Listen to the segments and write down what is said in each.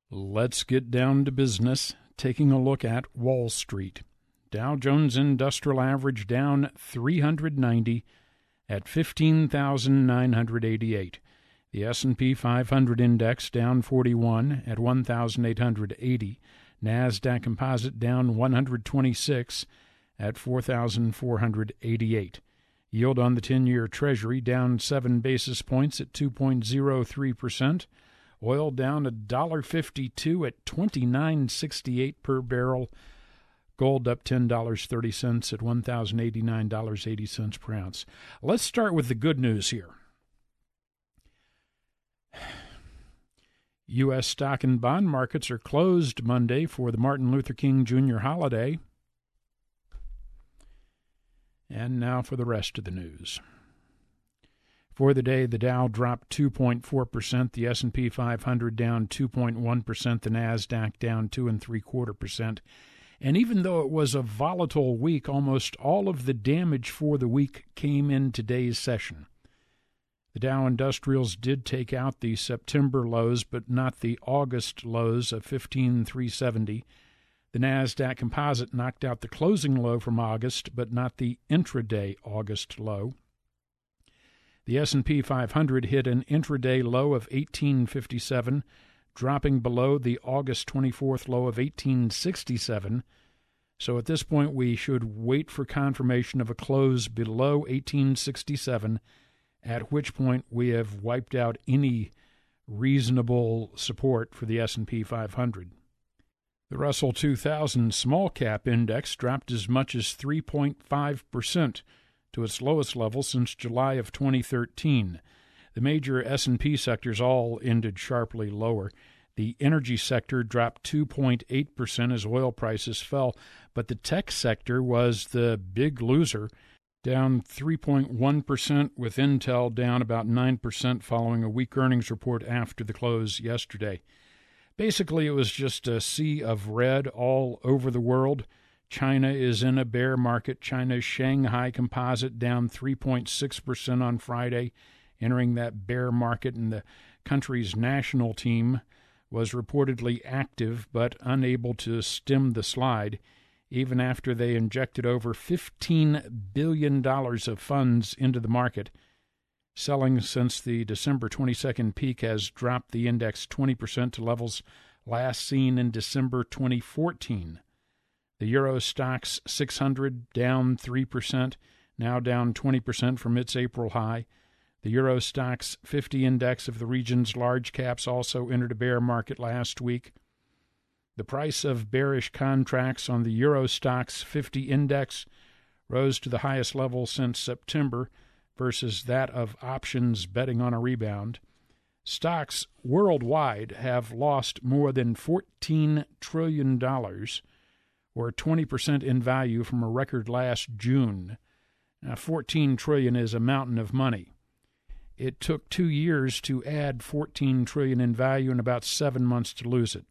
Let's get down to business, taking a look at Wall Street. Dow Jones Industrial Average down 390 at 15,988. The S&P 500 Index down 41 at 1,880. NASDAQ Composite down 126 at 4,488. Yield on the 10-year Treasury down 7 basis points at 2.03%. Oil down $1.52 at $29.68 per barrel. Gold up $10.30 at $1,089.80 per ounce. Let's start with the good news here. U.S. stock and bond markets are closed Monday for the Martin Luther King Jr. holiday. And now for the rest of the news. For the day, the Dow dropped 2.4%, the S&P 500 down 2.1%, the NASDAQ down 2.75%. And even though it was a volatile week, almost all of the damage for the week came in today's session. The Dow Industrials did take out the September lows, but not the August lows of 15,370. The NASDAQ Composite knocked out the closing low from August, but not the intraday August low. The S&P 500 hit an intraday low of 1857, dropping below the August 24th low of 1867. So at this point, we should wait for confirmation of a close below 1867, at which point we have wiped out any reasonable support for the S&P 500. The Russell 2000 Small Cap Index dropped as much as 3.5%. to its lowest level since July of 2013. The major S&P sectors all ended sharply lower. The energy sector dropped 2.8% as oil prices fell, but the tech sector was the big loser, down 3.1%, with Intel down about 9% following a weak earnings report after the close yesterday. Basically, it was just a sea of red all over the world. China is in a bear market. China's Shanghai Composite down 3.6% on Friday, entering that bear market, and the country's national team was reportedly active but unable to stem the slide, even after they injected over $15 billion of funds into the market. Selling since the December 22nd peak has dropped the index 20% to levels last seen in December 2014. The Euro Stoxx 600 down 3%, now down 20% from its April high. The Euro Stoxx 50 index of the region's large caps also entered a bear market last week. The price of bearish contracts on the Euro Stoxx 50 index rose to the highest level since September versus that of options betting on a rebound. Stocks worldwide have lost more than $14 trillion, or 20% in value from a record last June. Now, $14 trillion is a mountain of money. It took 2 years to add $14 trillion in value and about 7 months to lose it.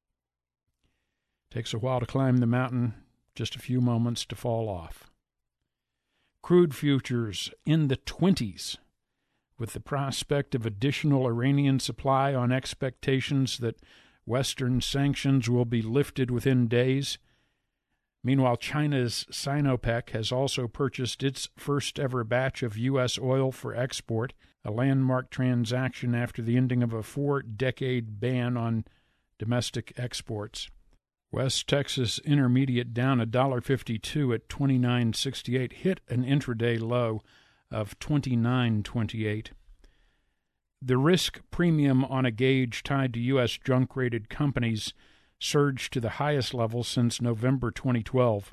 Takes a while to climb the mountain, just a few moments to fall off. Crude futures in the 20s, with the prospect of additional Iranian supply on expectations that Western sanctions will be lifted within days. Meanwhile, China's Sinopec has also purchased its first-ever batch of U.S. oil for export, a landmark transaction after the ending of a 4-decade ban on domestic exports. West Texas Intermediate down $1.52 at $29.68, hit an intraday low of $29.28. The risk premium on a gauge tied to U.S. junk-rated companies surged to the highest level since November 2012.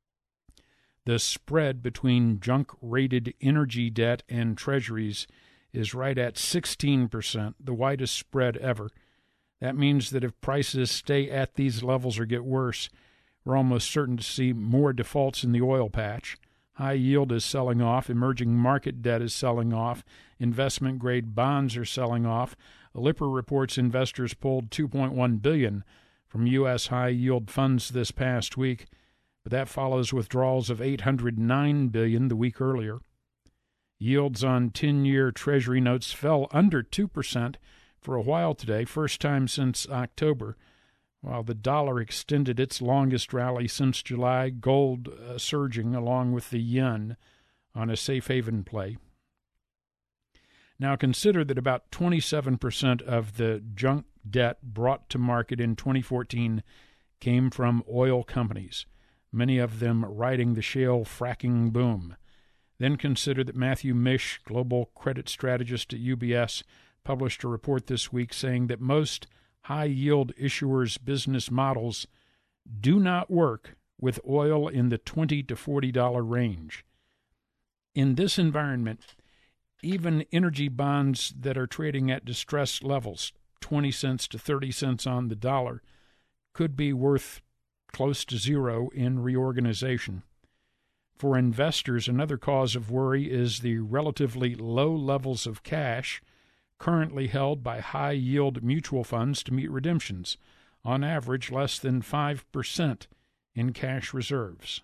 The spread between junk-rated energy debt and treasuries is right at 16%, the widest spread ever. That means that if prices stay at these levels or get worse, we're almost certain to see more defaults in the oil patch. High yield is selling off, emerging market debt is selling off, investment-grade bonds are selling off. Lipper reports investors pulled $2.1 billion from U.S. high-yield funds this past week, but that follows withdrawals of $809 billion the week earlier. Yields on 10-year Treasury notes fell under 2% for a while today, first time since October. While the dollar extended its longest rally since July, gold surging along with the yen on a safe haven play. Now consider that about 27% of the junk debt brought to market in 2014 came from oil companies, many of them riding the shale fracking boom. Then consider that Matthew Mish, global credit strategist at UBS, published a report this week saying that most high-yield issuers' business models do not work with oil in the $20 to $40 range. In this environment, even energy bonds that are trading at distressed levels, 20 cents to 30 cents on the dollar, could be worth close to zero in reorganization. For investors, another cause of worry is the relatively low levels of cash currently held by high-yield mutual funds to meet redemptions, on average less than 5% in cash reserves.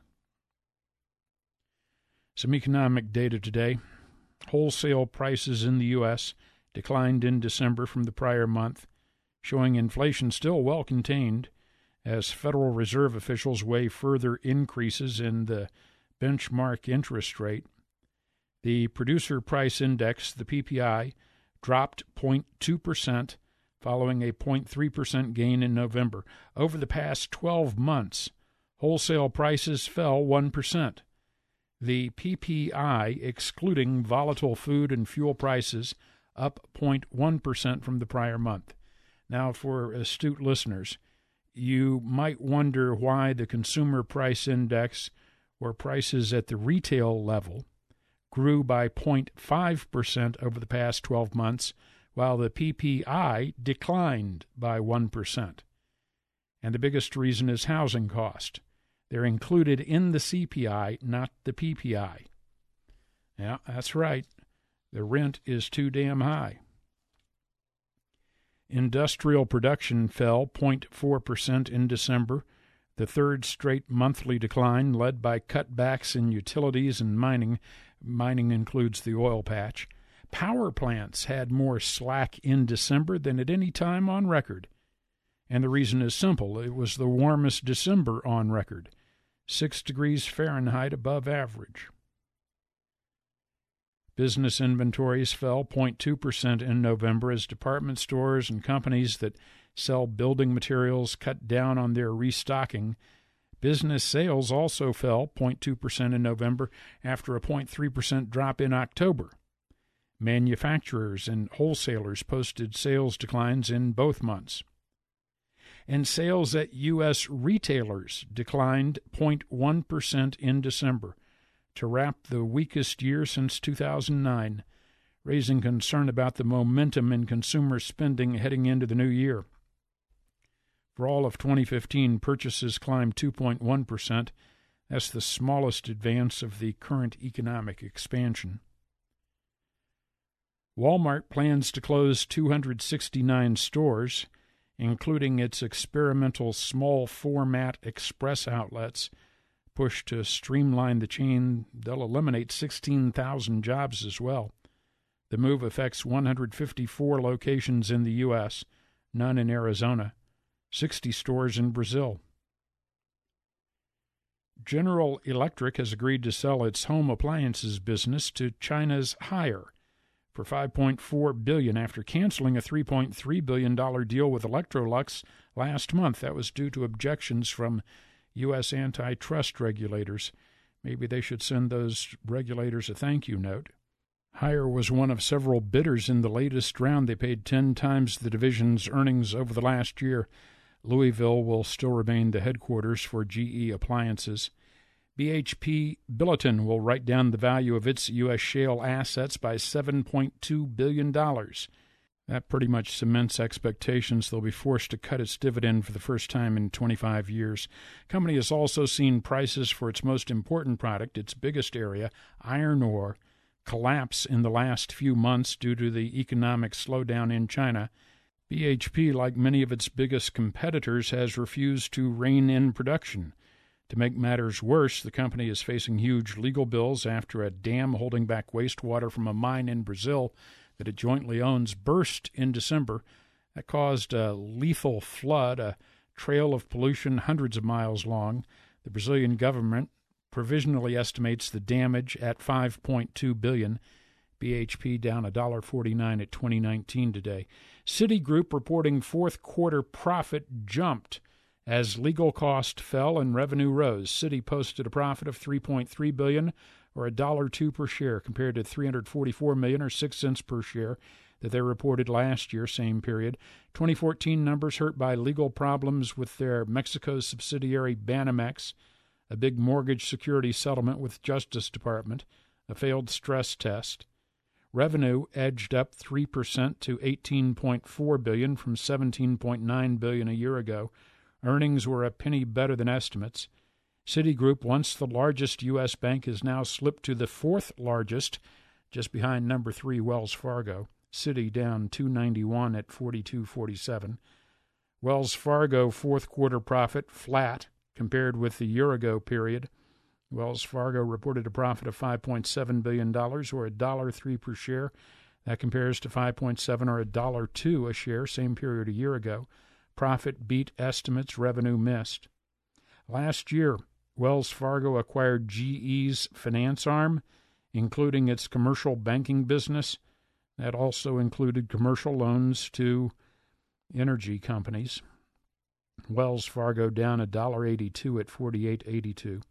Some economic data today. Wholesale prices in the U.S. declined in December from the prior month, showing inflation still well contained as Federal Reserve officials weigh further increases in the benchmark interest rate. The Producer Price Index, the PPI, dropped 0.2%, following a 0.3% gain in November. Over the past 12 months, wholesale prices fell 1%. The PPI, excluding volatile food and fuel prices, up 0.1% from the prior month. Now, for astute listeners, you might wonder why the Consumer Price Index, or prices at the retail level, grew by 0.5% over the past 12 months, while the PPI declined by 1%. And the biggest reason is housing cost. They're included in the CPI, not the PPI. Yeah, that's right. The rent is too damn high. Industrial production fell 0.4% in December, the third straight monthly decline led by cutbacks in utilities and mining. Mining includes the oil patch. Power plants had more slack in December than at any time on record. And the reason is simple. It was the warmest December on record, 6 degrees Fahrenheit above average. Business inventories fell 0.2% in November as department stores and companies that sell building materials cut down on their restocking. Business sales also fell 0.2% in November after a 0.3% drop in October. Manufacturers and wholesalers posted sales declines in both months. And sales at U.S. retailers declined 0.1% in December, to wrap the weakest year since 2009, raising concern about the momentum in consumer spending heading into the new year. For all of 2015, purchases climbed 2.1%. That's the smallest advance of the current economic expansion. Walmart plans to close 269 stores, including its experimental small-format express outlets. Push to streamline the chain, they'll eliminate 16,000 jobs as well. The move affects 154 locations in the U.S., none in Arizona, 60 stores in Brazil. General Electric has agreed to sell its home appliances business to China's Haier for $5.4 billion after canceling a $3.3 billion deal with Electrolux last month. That was due to objections from U.S. antitrust regulators. Maybe they should send those regulators a thank you note. Haier was one of several bidders in the latest round. They paid 10 times the division's earnings over the last year. Louisville will still remain the headquarters for GE Appliances. BHP Billiton will write down the value of its U.S. shale assets by $7.2 billion. That pretty much cements expectations they'll be forced to cut its dividend for the first time in 25 years. The company has also seen prices for its most important product, its biggest area, iron ore, collapse in the last few months due to the economic slowdown in China. BHP, like many of its biggest competitors, has refused to rein in production. To make matters worse, the company is facing huge legal bills after a dam holding back wastewater from a mine in Brazil that it jointly owns burst in December. That caused a lethal flood, a trail of pollution hundreds of miles long. The Brazilian government provisionally estimates the damage at $5.2 billion. BHP down $1.49 at 2019 today. Citigroup reporting fourth quarter profit jumped as legal cost fell and revenue rose. Citi posted a profit of $3.3 billion or $1.02 per share compared to $344 million or 6 cents per share that they reported last year, same period. 2014 numbers hurt by legal problems with their Mexico subsidiary Banamex, a big mortgage security settlement with Justice Department, a failed stress test. Revenue edged up 3% to $18.4 billion from $17.9 billion a year ago. Earnings were a penny better than estimates. Citigroup, once the largest U.S. bank, has now slipped to the fourth largest, just behind number 3 Wells Fargo. Citi down $291 at $42.47. Wells Fargo fourth quarter profit flat compared with the year-ago period. Wells Fargo reported a profit of $5.7 billion, or $1.03 per share. That compares to $5.7 or $1.02 a share, same period a year ago. Profit beat estimates, revenue missed. Last year, Wells Fargo acquired GE's finance arm, including its commercial banking business. That also included commercial loans to energy companies. Wells Fargo down $1.82 at $48.82.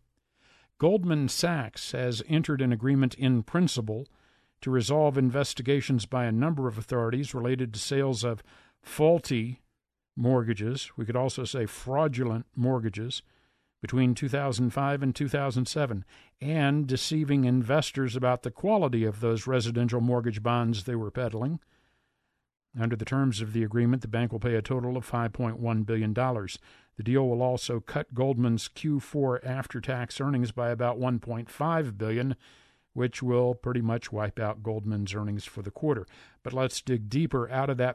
Goldman Sachs has entered an agreement in principle to resolve investigations by a number of authorities related to sales of faulty mortgages, we could also say fraudulent mortgages, between 2005 and 2007, and deceiving investors about the quality of those residential mortgage bonds they were peddling. Under the terms of the agreement, the bank will pay a total of $5.1 billion. The deal will also cut Goldman's Q4 after-tax earnings by about $1.5 billion, which will pretty much wipe out Goldman's earnings for the quarter. But let's dig deeper. Out of that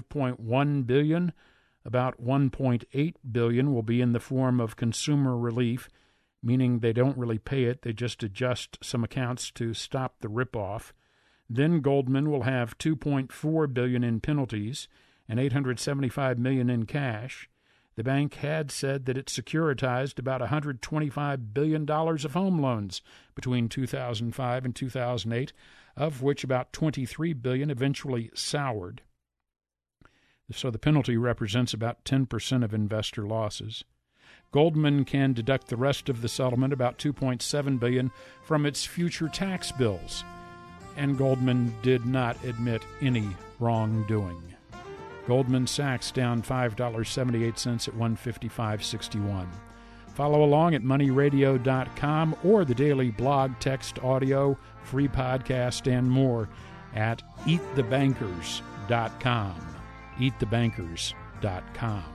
$5.1 billion, about $1.8 billion will be in the form of consumer relief, meaning they don't really pay it, they just adjust some accounts to stop the ripoff. Then Goldman will have $2.4 billion in penalties and $875 million in cash. The bank had said that it securitized about $125 billion of home loans between 2005 and 2008, of which about $23 billion eventually soured. So the penalty represents about 10% of investor losses. Goldman can deduct the rest of the settlement, about $2.7 billion, from its future tax bills. And Goldman did not admit any wrongdoing. Goldman Sachs down $5.78 at $155.61. Follow along at moneyradio.com or the daily blog, text, audio, free podcast, and more at eatthebankers.com. eatthebankers.com.